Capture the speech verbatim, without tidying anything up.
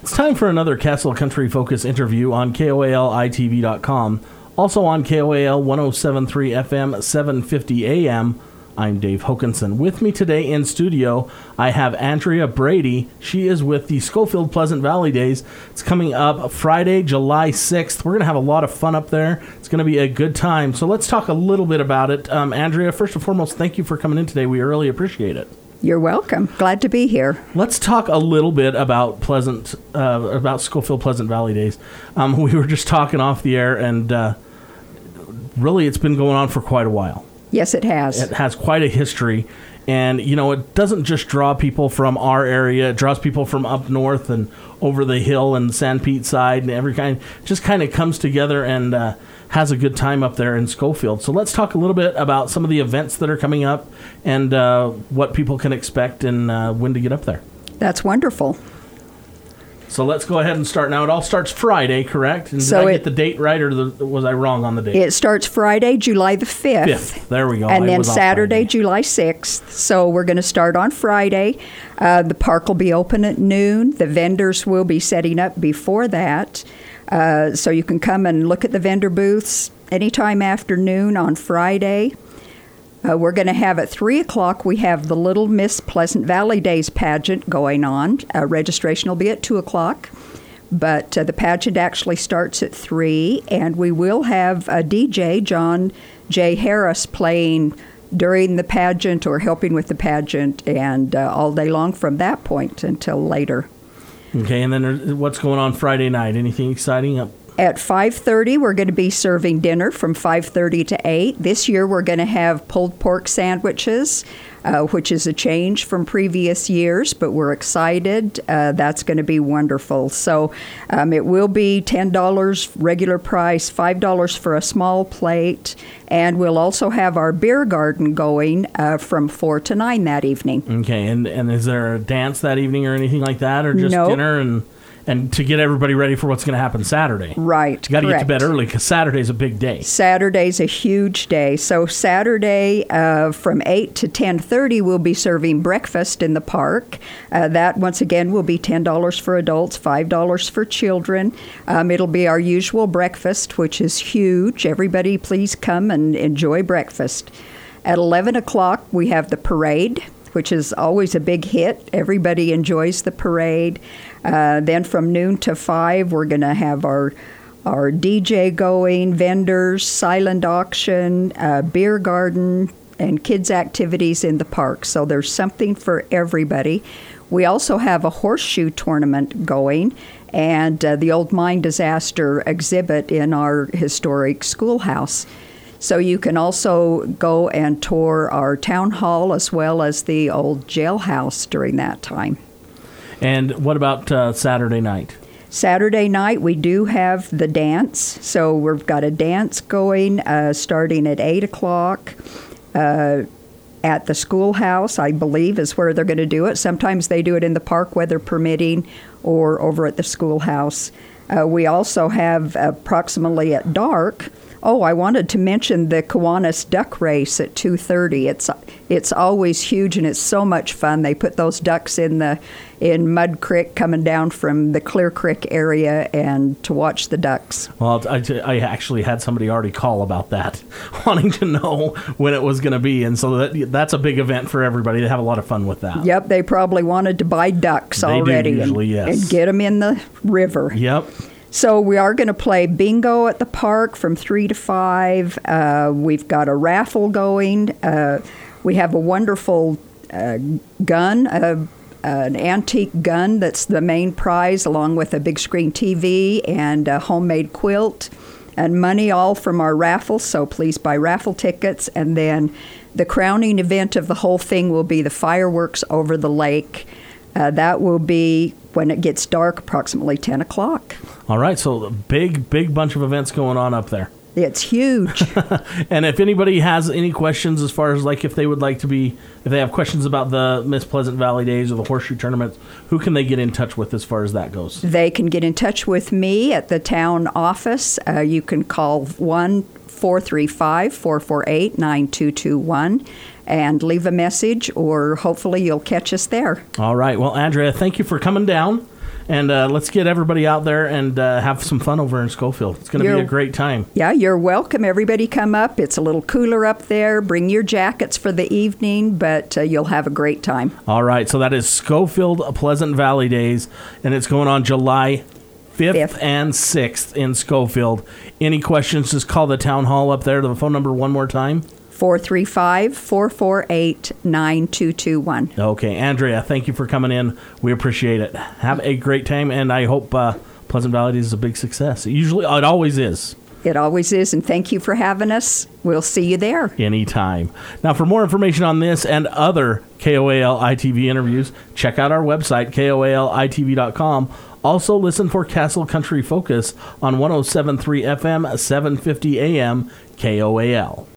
It's time for another Castle Country Focus interview on K O A L I T V dot com. Also on K O A L one oh seven point three F M, seven fifty A M. I'm Dave Hokanson. With me today in studio, I have Andrea Brady. She is with the Schofield Pleasant Valley Days. It's coming up Friday, July sixth. We're going to have a lot of fun up there. It's going to be a good time. So let's talk a little bit about it. Um, Andrea, first and foremost, thank you for coming in today. We really appreciate it. You're welcome. Glad to be here. Let's talk a little bit about Pleasant, uh, about Schofield Pleasant Valley Days. Um, we were just talking off the air, and uh, really, it's been going on for quite a while. Yes, it has. It has quite a history, and you know, it doesn't just draw people from our area. It draws people from up north and over the hill and San Pete side and every kind. Just kind of comes together and uh, has a good time up there in Schofield. So let's talk a little bit about some of the events that are coming up and uh, what people can expect and uh, when to get up there. That's wonderful. So let's go ahead and start. Now, it all starts Friday, correct? And did so I it, get the date right, or the, was I wrong on the date? It starts Friday, July the fifth. fifth. There we go. And I then was off Saturday, Friday. July sixth. So we're going to start on Friday. Uh, the park will be open at noon. The vendors will be setting up before that. Uh, so you can come and look at the vendor booths anytime after noon on Friday. Uh, we're going to have at three o'clock, we have the Little Miss Pleasant Valley Days pageant going on. Uh, registration will be at two o'clock. But uh, the pageant actually starts at three, and we will have a D J, John J. Harris, playing during the pageant or helping with the pageant, and uh, all day long from that point until later. Okay, and then there's, what's going on Friday night? Anything exciting up? At five thirty, we're going to be serving dinner from five thirty to eight. This year, we're going to have pulled pork sandwiches, uh, which is a change from previous years, but we're excited. Uh, that's going to be wonderful. So um, it will be ten dollars regular price, five dollars for a small plate, and we'll also have our beer garden going uh, from four to nine that evening. Okay, and, and is there a dance that evening or anything like that, or just nope. dinner and... And to get everybody ready for what's going to happen Saturday. Right, You got to get to correct. bed early because Saturday's a big day. Saturday's a huge day. So Saturday uh, from eight to ten thirty, we'll be serving breakfast in the park. Uh, that, once again, will be ten dollars for adults, five dollars for children. Um, it'll be our usual breakfast, which is huge. Everybody please come and enjoy breakfast. At eleven o'clock, we have the parade, which is always a big hit. Everybody enjoys the parade. Uh, then from noon to five, we're going to have our our D J going, vendors, silent auction, uh, beer garden, and kids' activities in the park. So there's something for everybody. We also have a horseshoe tournament going and uh, the old mine disaster exhibit in our historic schoolhouse. So you can also go and tour our town hall as well as the old jailhouse during that time. And what about uh, Saturday night? Saturday night, we do have the dance. So we've got a dance going uh, starting at eight o'clock uh, at the schoolhouse, I believe, is where they're going to do it. Sometimes they do it in the park, weather permitting, or over at the schoolhouse. Uh, we also have approximately at dark. Oh, I wanted to mention the Kiwanis Duck Race at two thirty. It's it's always huge and it's so much fun. They put those ducks in the in Mud Creek coming down from the Clear Creek area and to watch the ducks. Well, I, I actually had somebody already call about that, wanting to know when it was going to be, and so that that's a big event for everybody. They have a lot of fun with that. Yep, they probably wanted to buy ducks They already do usually, and, yes. and get them in the river. Yep. So we are going to play bingo at the park from three to five. Uh, we've got a raffle going. Uh, we have a wonderful uh, gun, uh, an antique gun that's the main prize, along with a big screen T V and a homemade quilt and money, all from our raffle. So please buy raffle tickets. And then the crowning event of the whole thing will be the fireworks over the lake. Uh, that will be when it gets dark, approximately ten o'clock. All right, so a big, big bunch of events going on up there. It's huge. And if anybody has any questions as far as like if they would like to be, if they have questions about the Miss Pleasant Valley Days or the Horseshoe Tournament, who can they get in touch with as far as that goes? They can get in touch with me at the town office. Uh, you can call one four three five, four four eight, nine two two one and leave a message, or hopefully you'll catch us there. All right. Well, Andrea, thank you for coming down And uh, let's get everybody out there and uh, have some fun over in Schofield. It's going to be a great time. Yeah, you're welcome. Everybody come up. It's a little cooler up there. Bring your jackets for the evening, but uh, you'll have a great time. All right, so that is Schofield Pleasant Valley Days, and it's going on July fifth, fifth and sixth in Schofield. Any questions, just call the town hall up there. The phone number one more time. four three five, four four eight, nine two two one. Okay, Andrea, thank you for coming in. We appreciate it. Have a great time, and I hope uh, Pleasant Valley Days is a big success. It usually, it always is. It always is, and thank you for having us. We'll see you there. Anytime. Now, for more information on this and other K O A L I T V interviews, check out our website, K O A L I T V dot com. Also, listen for Castle Country Focus on one oh seven point three F M, seven fifty A M, K O A L.